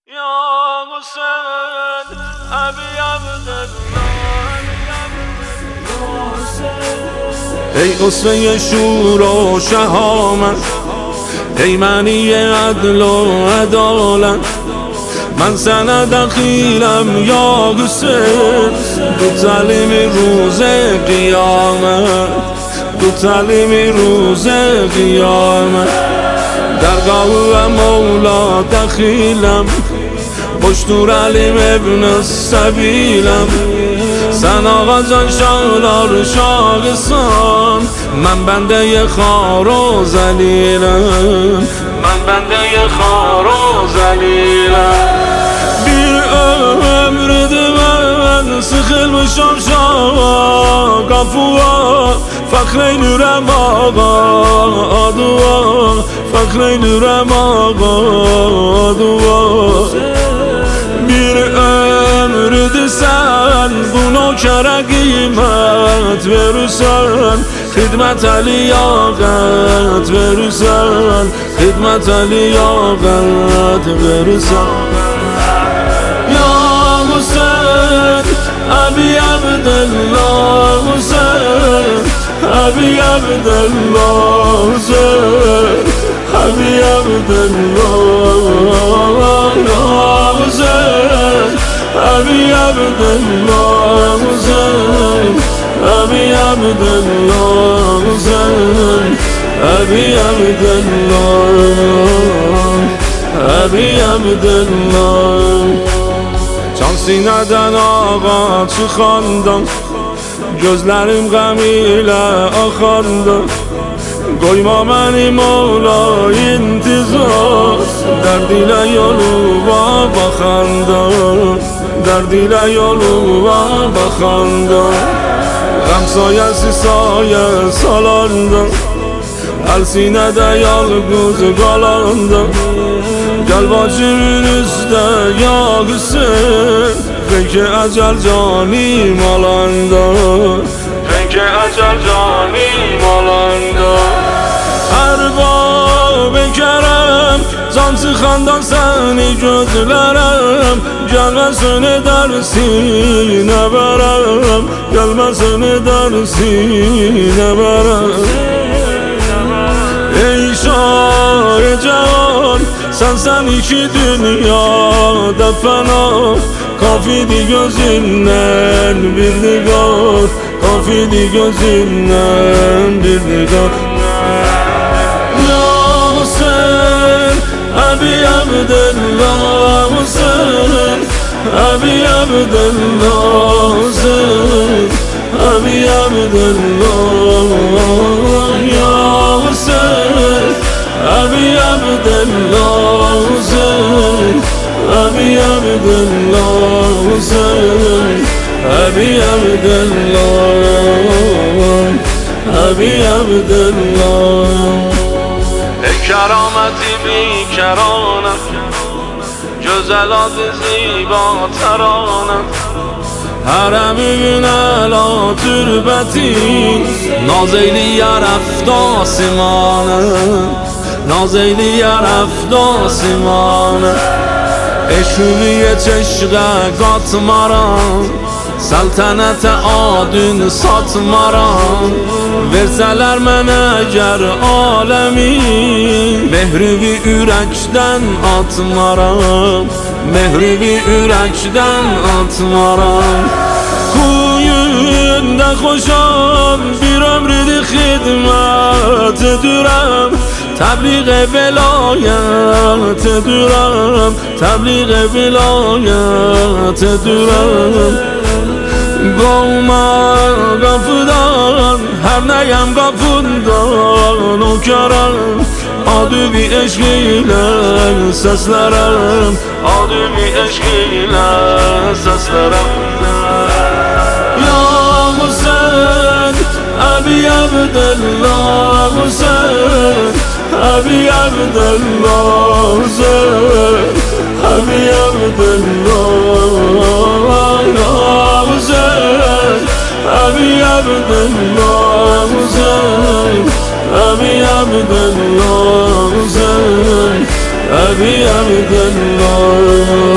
یا حسین ابی عبدالله ای حسین شور و شهامت، ای معنی عدل و عدالت، من سند دخیلم یا حسین، تو تعلیم روز قیامت، تو تعلیم روز قیامت. درگاه مولا دخیلم، پشتور علیم ابن سبیلم، سن آقا جان شالار شاقسان، من بنده خار و ذلیلم، من بنده خار و ذلیلم. بیر امرد من سخل بشم شاقا قفوا، فخر نورم آقا دوا، فخر نورم آقا دوا. بیر امرد سن بونو کرگیمت برسن، خدمت علی آقت برسن، خدمت علی آقت برسن. یا حسین ابی عبدالله حسین، ابی عبدالله حسین، ابی عبدالله یا حسین، ابی عبدالله حسین، ابی عبدالله حسین، ابی عبدالله، ابی عبدالله. چانسی ندن آقا چی خواندم، gözlerim gam ile akandı. Koyma beni Mola intizar, derdiyle yoluma bakanda, derdiyle yoluma bakanda. Gam sayesi saye salanda, el sinede yalgız kalanda. Gel başımın üstte ya Hüseyin, renk ecel canim alanda, renk ecel canim alanda. Erbab-ı kerem, can sıxandan seni gözlərəm, gəlməsin dərsinə bərəm, gəlməsin dərsinə bərəm. Ey şah-ı cahan, sen iki dünyada fena, kafidi gözünden bir nigar, kafidi gözünden bir nigar. Ya Hüseyin Ebi Abdullah Hüseyin, Ebi Abdullah Hüseyin, Ebi Abdullah ya Hüseyin, Ebi Abdullah Hüseyin, Ebi Abdullah Hüseyin, Ebi Abdullah, Ebi Abdullah. Ey kerameti بیکرانه، جزلات زیبا ترانه، حرمی علا تربتی، نازیلی رفت آسمانه، نازیلی رفت آسمانه. اشونی چشق قاتماران، سلطنت آدün satmaram. Verseler mən əgər aləmi, mehribi ürəkdən atmaram, mehribi ürəkdən atmaram. Kuyunda xoşam, bir ömrüdür xidmət edirəm, təbliğ velayət edirəm, təbliğ velayət edirəm. Qolma qapıdan, hər nəyəm qapından o görəm, adü-bi eşq ilə səslərəm, adü-bi eşq ilə səslərəm. Ya Hüseyin Ebi Abdullah Hüseyin, Ebi Abdullah Hüseyin, Ebi Abdullah ya Hüseyin, Ebi Abdullah Hüseyin, Ebi Abdullah Hüseyin, Ebi Abdullah.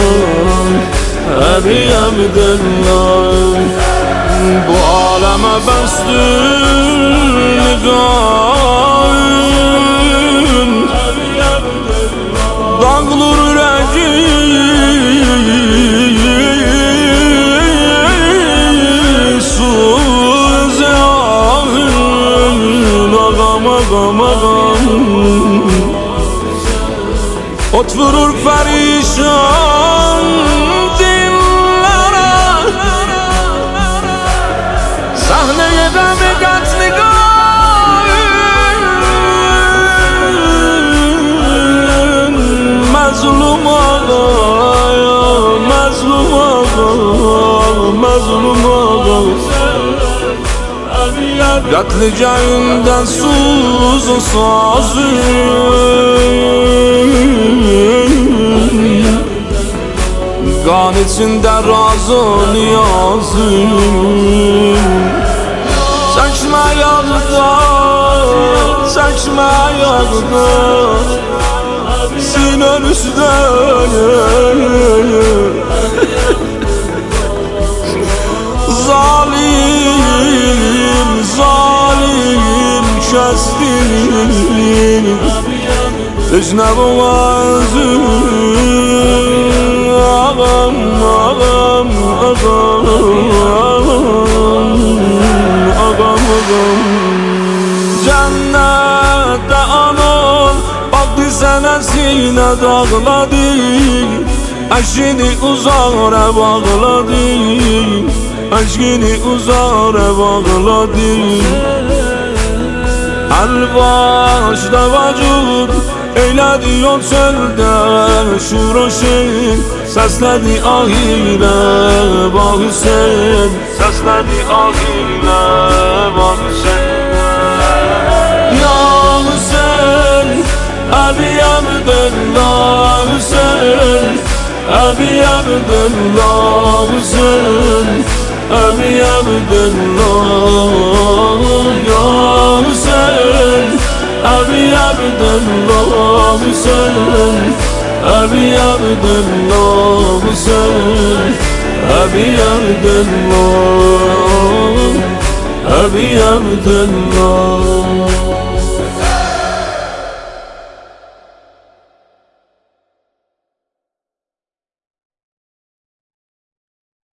أبي عبد الله bu aleme bastın nigahın dağılır yüreği su ziyahın ağam ağam ağam ot vurur perişan sahneye de mi katligan mazlum ağa mazlum ağa mazlum ağa katli cayından suz sazın kan içinde razı niyazın saçma yağda, saçma yağda sinen üstüne zalim, zalim kestin Ecne boğazın ağam, ağam, ağam, ağam Cennette anan baktı sana sine dağladı aşkını uzara bağladı aşkını uzara bağladı el-başda vacud eyledi yol çölde şuroşin sesledi ahire bah Hüseyin sesledi ahire bah Hüseyin ya Hüseyin Abi Abdullah Hüseyin Abi Abdullah Hüseyin Abi Abdullah ya Hüseyin Abi Abdullah Hüseyin Abi Abdullah Hüseyin Abi Abdullah Abi Abdullah